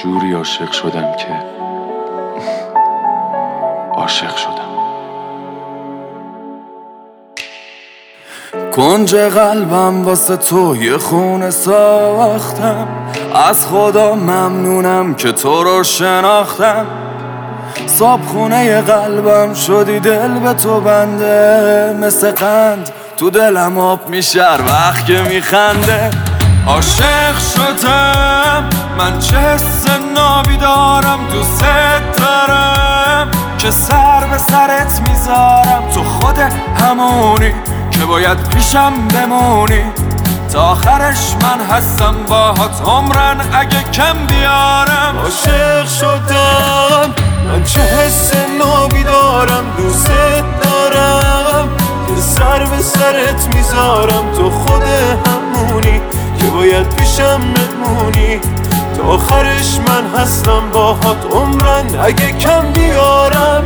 جوری عاشق شدم که عاشق شدم. کنج قلبم واسه تو یه خونه ساختم، از خدا ممنونم که تو رو شناختم. صابخونه قلبم شدی دل به تو بنده، مثل قند تو دلم آب میشه هر وقت که میخنده. عاشق شدم من، چه حس نابی دارم، دوست دارم که سر به سرت میذارم. تو خود همونی که باید پیشم بمونی، تا آخرش من هستم باهات عمرن اگه کم بیارم. عاشق شدم من، چه حس نابی دارم، دوست دارم که سر به سرت میذارم. تو خود همونی که باید پیشم بمونی، تا آخرش من هستم باهات عمرن اگه کم بیارم.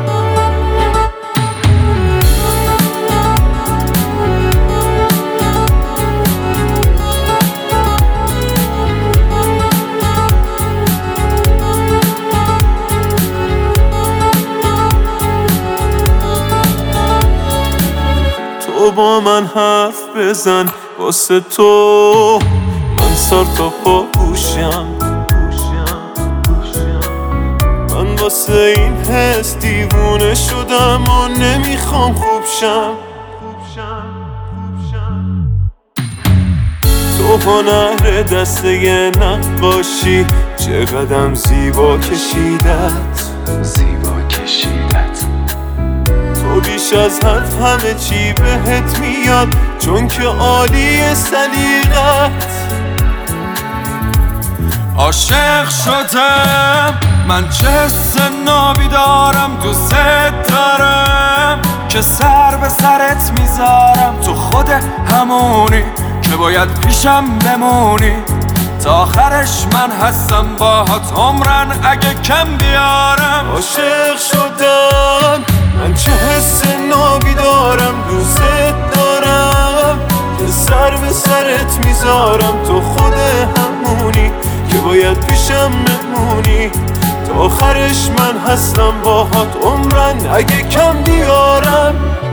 تو با من حرف بزن، واسه تو من سر تا پا پوشم. من واسه این حس دیوونه شدم و نمیخوام خوب شم. تو هنر دسته نقاشی، چقدرم زیبا کشیدت. تو بیش از حد همه چی بهت میاد، چون که عالی سلیقت. عاشق شدم من، چه حس نابی دارم، دوست دارم که سر به سرت میذارم. تو خود همونی که باید پیشم بمونی، تا آخرش من هستم باهات عمرن اگه کم بیارم. عاشق شدم من، چه حس نابی دارم، دوست دارم که سر به سرت میذارم. تو خود همونی که باید پیشم بمونی، تا آخرش من هستم باهات عمرن اگه کم بیارم.